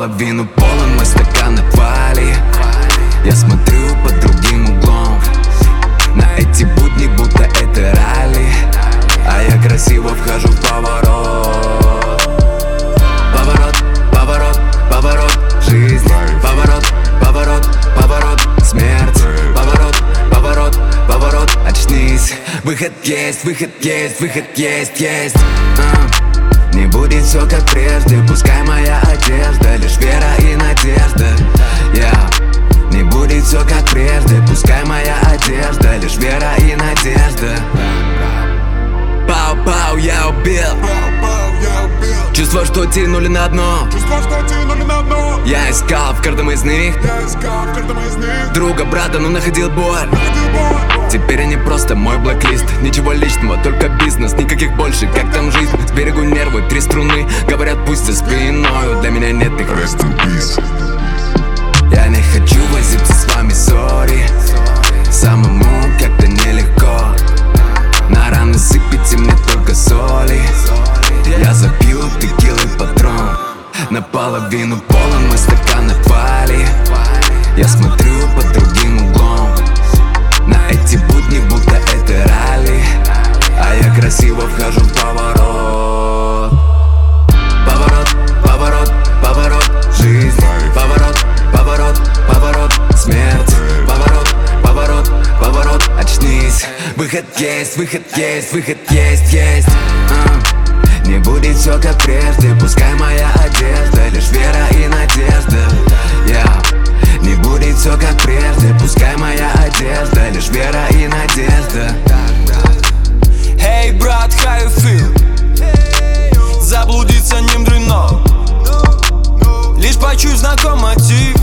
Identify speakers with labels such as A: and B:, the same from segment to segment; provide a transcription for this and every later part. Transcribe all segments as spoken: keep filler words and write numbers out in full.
A: Наполовину полон мой стакан отвали. Я смотрю под другим углом на эти будни, будто это ралли. А я красиво вхожу в поворот. Поворот, поворот, поворот, жизнь. Поворот, поворот, поворот, смерть. Поворот, поворот, поворот, очнись. Выход есть, выход есть, выход есть, есть. а. Не будет все как прежде, пускай моя одежда лишь вера и надежда. yeah. Не будет все как прежде, пускай моя одежда лишь вера и надежда. Пау-пау, я убил. Чувство, что тянули на дно. Я искал в каждом из них друга, брата, но находил боль. Теперь они просто мой блэк-лист. Ничего личного, только бизнес, никаких больше. Как там жизнь? Сберегу нервы, три струны. Говорят, пусть за спиною, для меня нет их. Rest in peace. Я не хочу возиться с вами, сори. Самому как-то нелегко. На раны сыпите мне только соли. Я запью текилой патрон. Наполовину полон мой стакан отвали. Я смотрю под другим углом на эти будни, будто это ралли. А я красиво вхожу в поворот. Поворот, поворот, поворот, жизнь. Поворот, поворот, поворот, смерть. Поворот, поворот, поворот, очнись. Выход есть, выход есть, выход есть, есть. а. Не будет все как прежде, пускай моя одежда лишь вера и надежда. yeah. Не будет все как прежде, пускай моя одежда лишь вера и надежда.
B: Hey, брат, how you feel? Заблудиться не мудрено, лишь почуй знакомый мотив.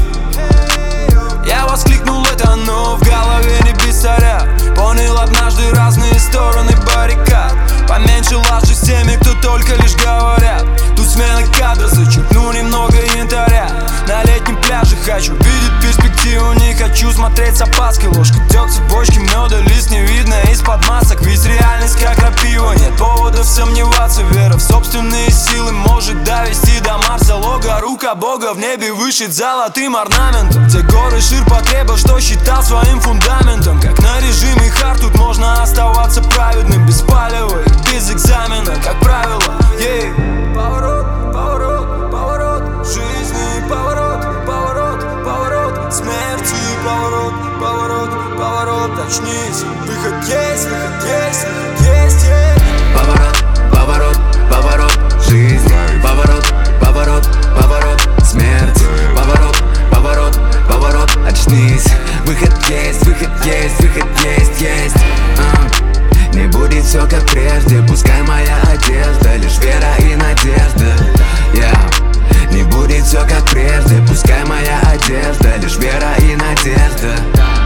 B: Я воскликнул это, но в голове не без царя. Понял однажды разные стороны баррикад. Поменьше лажи с теми, кто только лишь говорят. Тут смена кадра, зачерпну немного янтаря. На летнем пляже хочу видеть перспективу. Не хочу смотреть с опаской. Ложка дегтя, бочки меда, лист не видно из-под масок. Ведь реальность как крапива, нет поводов сомневаться. Вера в собственные силы может довести до Марса. Лого, рука Бога в небе вышит золотым орнаментом. Те горы ширпотребов, что считал своим фундаментом. Как на режиме хард, тут можно оставаться праведным. Без палева и без экзамена, как правило. yeah. Поворот, поворот, поворот жизни. Поворот, поворот, поворот смерти. Поворот, поворот, поворот, очнись. Выход есть, выход есть, выход есть, есть.
A: Поворот, поворот, поворот, жизнь. Поворот, поворот, поворот, смерть. Поворот, поворот, поворот, очнись. Выход есть, выход есть, выход есть, есть. а. Не будет все как прежде, пускай моя одежда лишь вера и надежда. yeah. Не будет все как прежде, пускай моя одежда лишь вера и надежда.